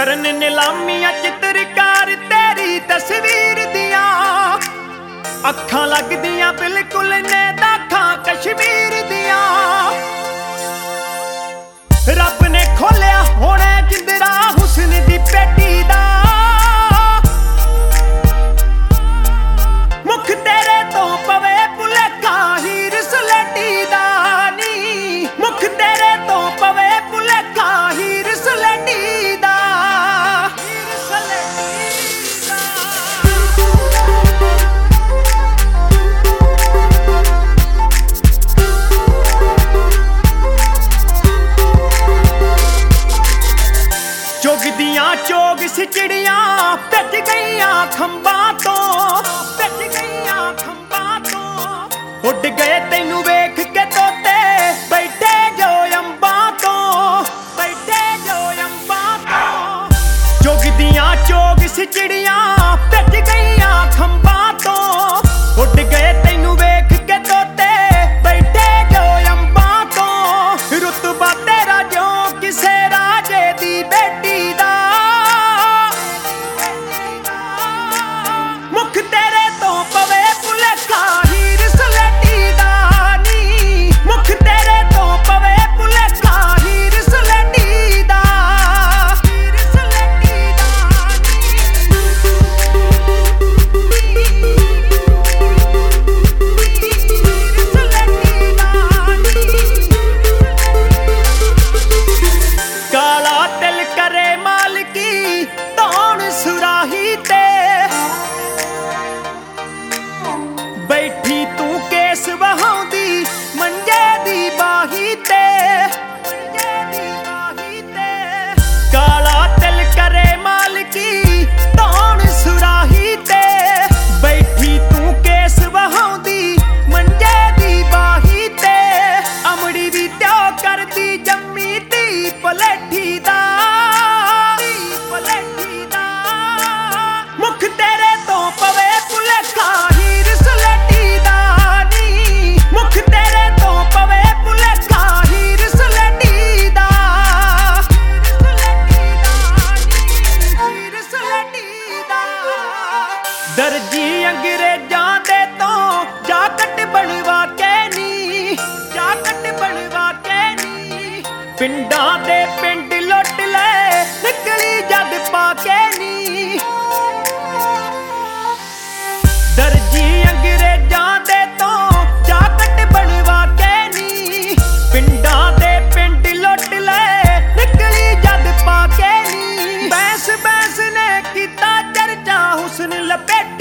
करन नीलामियां चित्रकार तेरी तस्वीर दिया। अखां लगदियां बिल्कुल ने दाखां कश्मीर दिया। रब ने खोलिया होना जिंदरा हुस्न दी पेटी दा। मुख तेरे तो पवे भुलेखा हीर सलेटी दा नी। मुख तेरे तो पवे भुलेखा हीर सलेटी दा। चुगदियां चोग सिचड़ियां पिट गईयां खंबां तो। पिट गईयां खंबां तो। उड़ गए तैनू वेख के तोते बैठे जो अंबां तो। बैठे जो अंबां तो। चुगदियां चोग सिचड़ियां पिट गईयां खंबां तो। उड़ गए तैनू वेख के तोते बैठे जो अंबां तो। रुतबा तेरा जो किसे राजे दी बेटी दा। मुख तेरे तो पवे भुलेखा हीर सलेटी दा नी। मुख तेरे तो पवे भुलेखा हीर सलेटी दा। हीर सलेटी दा काला तिल करे मालकी तौण सुराही ते। बैठी तू केस वहाउंदी मंजे दी बाही ते। मंजे दी बाही ते। काला तिल करे मालकी तौण सुराही ते। बैठी तू केस वहाउंदी मंजे दी बाही ते। अमड़ी भी त्यो करदी जम्मी दी पलेठी दा। पलेठी दा। मुख तेरे तो पवे भुलेखा हीर सलेटी दा नी। मुख तेरे तो पवे भुलेखा हीर सलेटी दा। हीर सलेटी दा। दर्जी अंग्रेजां दे तो जाकट बनवा के नी। जाकट बनवा के नी। पिंडां दे पिंड लुट ले निकली जद पाके नी। दर्जी अंग्रेजां दे तो जाकट बनवा के नी। पिंडां दे पिंड लुट ले निकली जद पाके नी। बैंस बैंस ने कीता चर्चा हुस्न लपेट